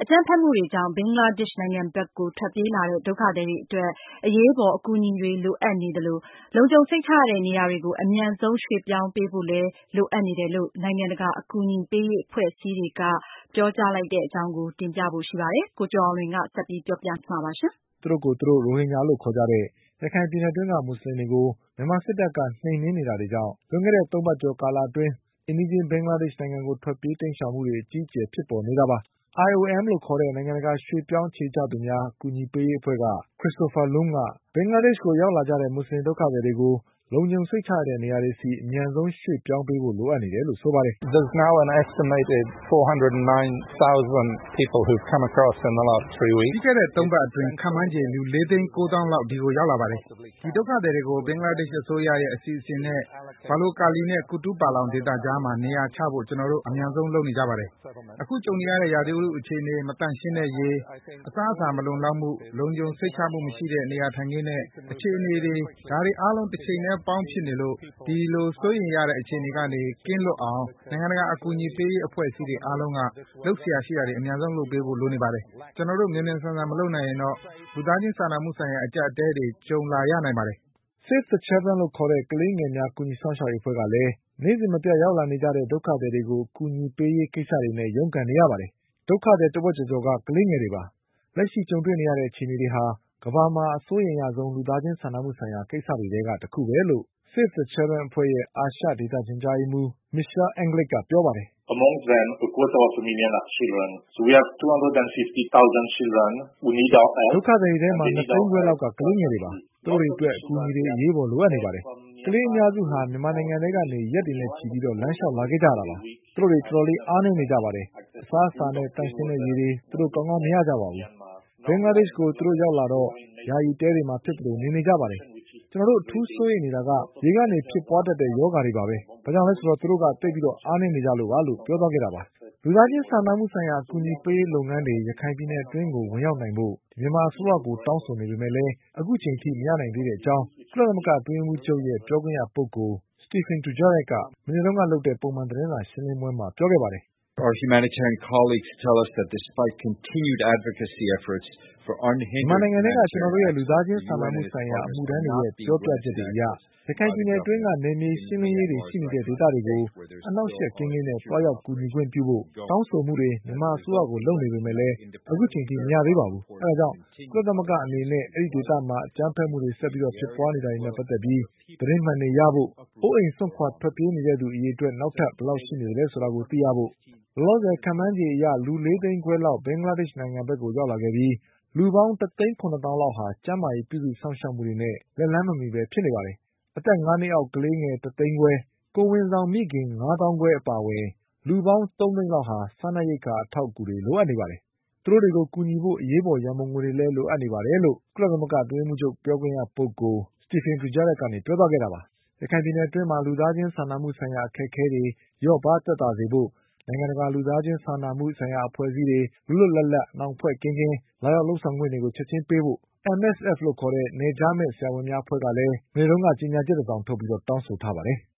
အကြမ်းဖက်မှုတွေကြောင့် ဘင်္ဂလားဒေ့ရှ်နိုင်ငံဘက်ကို ထွက်ပြေးလာတဲ့ ဒုက္ခသည်တွေအတွက် အရေးပေါ်အကူအညီတွေလိုအပ်နေသလို လုံခြုံစိတ်ချရတဲ့နေရာတွေကို အမြန်ဆုံးရွှေ့ပြောင်းပေးဖို့လည်း လိုအပ်နေတယ်လို့ နိုင်ငံတကာအကူအညီပေးရေးအဖွဲ့အစည်းတွေက ပြောကြားလိုက်တဲ့အကြောင်း တင်ပြဖို့ရှိပါတယ်။ ကိုကျော်အောင်လွင်က ဆက်ပြီးပြောပြမှာပါ။သူတို့ကိုယ်သူတို့ ရိုဟင်ဂျာလို့ခေါ်ကြတဲ့ ရခိုင်ပြည်နယ်အတွင်းက မွတ်ဆလင်တွေကို မြန်မာစစ်တပ်က နှိမ်နင်းနေတာကြောင့် လွန်ခဲ့တဲ့ ၃ ပတ်ကျော်ကာလအတွင်း အိမ်နီးချင်း ဘင်္ဂလားဒေ့ရှ်နိုင်ငံကို ထွက်ပြေးတိမ်းရှောင်မှုတွေ အကြီးအကျယ်ဖြစ်ပေါ်နေတာပါ။ IOM လို့ခေါ်တဲ့ နိုင်ငံတကာရွှေ့ပြောင်းအခြေချသူများအကူအညီပေးရေးအဖွဲ့က Christopher Loum က ဘင်္ဂလားဒေ့ရှ်ကိုရောက်လာကြတဲ့ မွတ်ဆလင်ဒုက္ခသည်တွေကို လုံခြုံစိတ်ချရတဲ့နေရာတွေဆီ အမြန်ဆုံးရွှေ့ပြောင်းပေးဖို့လိုအပ်နေတယ်လို့ဆိုပါတယ်။ “ပြီးခဲ့တဲ့ ၃ ပတ်အတွင်း ခန့်မှန်းခြေ လူ ၄ သိန်း ၉ သောင်းလောက် ဒီကိုရောက်လာပါတယ်။ ဒီဒုက္ခသည်တွေကို ဘင်္ဂလားဒေ့ရှ်အစိုးရရဲ့အစီအစဉ်နဲ့ ဘာလိုကာလီနဲ့ ကူတူးပါလောင်ဒေသကြားမှာ နေရာချဖို့ ကျနော်တို့ အမြန်ဆုံးလုပ်နေကြပါတယ်။ အခုကြုံနေရတဲ့ ရာသီဥတုအခြေအနေ၊ မသန့်ရှင်းတဲ့ရေ၊ အစားအစာမလုံလောက်မှု၊ လုံခြုံစိတ်ချမှုမရှိတဲ့ နေရာထိုင်ခင်းနဲ့ အခြေအနေတွေ ဒါတွေအားလုံး တချိန်တည်းပေါင်းဖြစ်နေလို့ ဒီလိုစိုးရိမ်ရတဲ့အခြေအနေကနေ ကင်းလွတ်အောင် နိုင်ငံတကာအကူအညီပေးရေးအဖွဲ့အစည်းတွေအားလုံးက လုပ်စရာရှိတာတွေ အမြန်ဆုံးလုပ်ပေးဖို့လိုနေပါတယ်။ ကျနော်တို့ မြန်မြန်ဆန်ဆန်မလုပ်နိုင်ရင်တော့ လူသားချင်းစာနာမှုဆိုင်ရာအကျပ်အတည်းတွေကြုံလာရနိုင်ပါတယ်။ ” Save the Children လို့ခေါ်တဲ့ ကလေးငယ်များကူညီစောင့်ရှောက်ရေးအဖွဲ့ကလည်း နေ့စဉ်မပြတ်ရောက်လာနေကြတဲ့ ဒုက္ခသည်တွေကို အကူအညီပေးရေးကိစ္စတွေနဲ့ ရုန်းကန်နေရပါတယ်။ ဒုက္ခသည်တဝက်ကျော်ကျော်က ကလေးငယ်တွေပါ။ လက်ရှိကြုံတွေ့နေရတဲ့အခြေအနေတွေဟာ ကမ္ဘာမှာအစိုးရိမ်ရဆုံး လူသားချင်းစာနာမှုဆိုင်ရာကိစ္စတွေထဲကတခုပဲလို့ Save the Children အဖွဲ့ရဲ့ အာရှဒေသညွှန်ကြားရေးမှူး Michelle Englet ကပြောပါတယ်။ “ဒုက္ခသည်တွေထဲမှာ ၂ သိန်းခွဲလောက်က ကလေးငယ်တွေပါ။ သူတို့တွေအတွက် အကူအညီတွေအရေးပေါ်လိုအပ်နေပါတယ်။ ကလေးအများစုဟာ မြန်မာနိုင်ငံထဲကနေ ရက်တွေနဲ့ချီပြီးလမ်းလျှောက်လာခဲ့ကြတာပါ။ သူတို့တွေတော်တော်လေးအားနည်းနေကြပါတယ်။ အစားအစာနဲ့သန့်ရှင်းတဲ့ရေတွေ သူတို့ကောင်းကောင်းမရကြပါဘူး။ ဘင်္ဂလားဒေ့ရှ်ကို သူတို့ရောက်လာတော့ ယာယီတဲတွေမှာဖြစ်သလိုနေနေကြပါတယ်။ ကျနော်တို့အထူးစိုးရိမ်နေတာက ရေကနေဖြစ်ပွါးတတ်တဲ့ရောဂါတွေပါပဲ။ ဘာကြောင့်လဲဆိုတော့ သူတို့က သိပ်ပြီးအားနည်းနေကြလို့ပါ။” လူသားချင်းစာနာမှုဆိုင်ရာအကူအညီပေးရေးလုပ်ငန်းတွေ ရခိုင်ပြည်နယ်အတွင်းကို ဝင်ရောက်နိုင်ဖို့ မြန်မာအစိုးရကိုတောင်းဆိုနေပေမဲ့လည်း အခုချိန်ထိမရနိုင်သေးတဲ့အကြောင်း ကုလသမဂ္ဂအတွင်းရေးမှူးချုပ်ရဲ့ပြောခွင့်ရပုဂ္ဂိုလ် Stéphane Dujarric က မနေ့ကလုပ်တဲ့ ပုံမှန်သတင်းစာရှင်းလင်းပွဲမှာပြောခဲ့ပါတယ်။ “မြန်မာနိုင်ငံထဲက ကျနော်တို့ရဲ့ လူသားချင်းစာနာမှုဆိုင်ရာအမှုထမ်းတွေရဲ့ပြောပြချက်တွေအရ ရခိုင်ပြည်နယ်အတွင်းက နယ်မြေရှင်းလင်းရေးတွေရှိနေတဲ့ဒေသတွေကို အနှောင့်အယှက်ကင်းကင်းနဲ့သွားရောက်ကူညီခွင့်ပြုဖို့ တောင်းဆိုမှုတွေ မြန်မာအစိုးရကိုလုပ်နေပေမဲ့လည်း အခုချိန်ထိမရသေးပါဘူး။ အဲဒါကြောင့် ကုလသမဂ္ဂအနေနဲ့ အဲဒီဒေသမှာ အကြမ်းဖက်မှုတွေဆက်ပြီးဖြစ်ပွါးနေတာတွေနဲ့ပတ်သက်ပြီး သတင်းမှန်တွေရဖို့၊ အိုးအိမ်စွန့်ခွါထွက်ပြေးနေသူအရေအတွက် နောက်ထပ်ဘယ်လောက်ရှိနေသလဲဆိုတာကိုသိရဖို့၊ လောလောဆယ်ခန့်မှန်းခြေအရ လူ ၄ သိန်းခွဲလောက် ဘင်္ဂလားဒေ့ရှ်နိုင်ငံဘက်ကိုရောက်လာခဲ့ပြီး လူပေါင်း ၁ သိန်း ၇ သောင်းလောက်ဟာ ကျန်းမာရေးပြုစုစောင့်ရှောက်မှုတွေနဲ့ လက်လှမ်းမမှီပဲဖြစ်နေပါတယ်။ အသက် ၅ နှစ်အောက်ကလေးငယ် ၁ သိန်းခွဲ၊ ကိုယ်ဝန်ဆောင်မိခင် ၅ သောင်းခွဲအပါအဝင် လူပေါင်း ၃ သိန်းလောက်ဟာ စားနပ်ရိက္ခာအထောက်အကူတွေလိုအပ်နေပါတယ်။ သူတို့တွေကိုကူညီဖို့ အရေးပေါ်ရန်ပုံငွေတွေလည်းလိုအပ်နေပါတယ်လို့ ကုလသမဂ္ဂအတွင်းရေးမှူးချုပ်ပြောခွင့်ရပုဂ္ဂိုလ် Stéphane Dujarric ကပြောသွားတာပါ။ ရခိုင်ပြည်နယ်အတွင်း လူသားချင်းစာနာမှုဆိုင်ရာအခက်အခဲတွေလျော့ပါးသက်သာစေဖို့ နိုင်ငံတကာလူသားချင်းစာနာမှုဆိုင်ရာအဖွဲ့အစည်းတွေ လွတ်လွတ်လပ်လပ် အနှောင်အဖွဲ့ကင်းကင်း လာရောက်လုပ်ဆောင်ခွင့်တွေကို ချက်ချင်းပေးဖို့ MSF လို့ခေါ်တဲ့ နယ်ခြားမဲ့ဆရာဝန်များအဖွဲ့ကလည်း မနေ့ကကြေညာချက်တစောင်ထုတ်ပြီးတောင်းဆိုထားပါတယ်။